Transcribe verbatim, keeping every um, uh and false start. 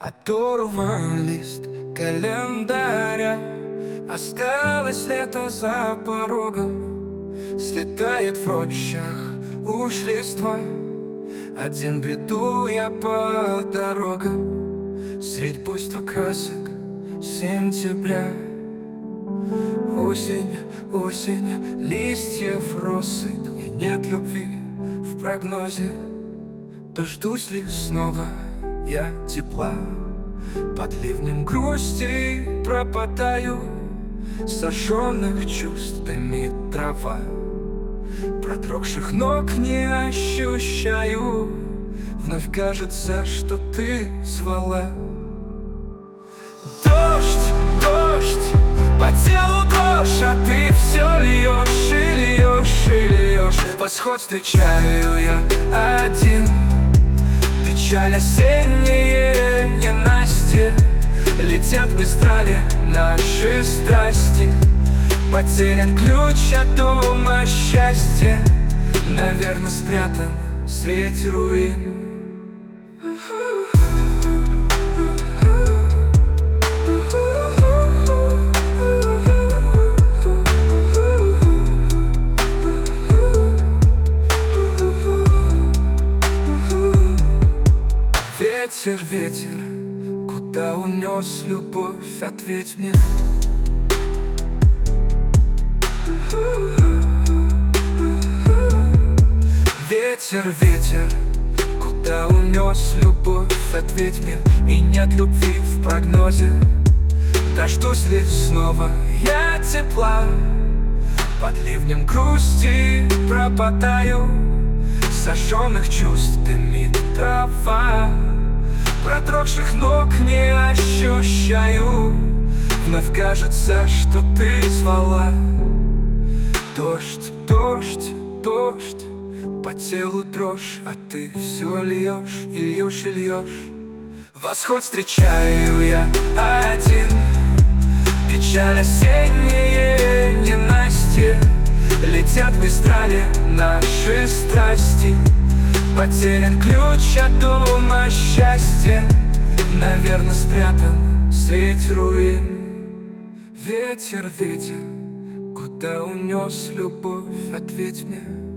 Оторван лист календаря, осталось лето за порогом. Слетает в рощах уж листва, один бреду я по дорогам. Средь буйства красок сентября. Осень, осень, листьев россыпь, и нет любви в прогнозе. Дождусь ли снова я тепла? Под ливнем грусти пропадаю, сожженных чувств дымит трава. Продрогших ног не ощущаю, вновь кажется, что ты звала. Дождь, дождь, по телу дрожь, а ты все льешь и льешь и льешь. Восход встречаю я один, печаль осенние ненастье. Летят в мистрале наши страсти, потерян ключ от дома счастья, наверно, спрятан среди руин. Ветер, ветер, куда унес любовь, ответь мне. Ветер, ветер, куда унес любовь, ответь мне. И нет любви в прогнозе. Дождусь ли снова я тепла? Под ливнем грусти пропадаю, сожженных чувств дымит трава. Продрогших ног не ощущаю, вновь кажется, что ты звала. Дождь, дождь, дождь, по телу дрожь, а ты все льешь и льешь и льешь. Восход встречаю я один, печаль осенние ненастье. Летят в мистрале наши страсти, потерян ключ от дома счастья, наверно, спрятан среди руин. Ветер, ветер, куда унес любовь, ответь мне.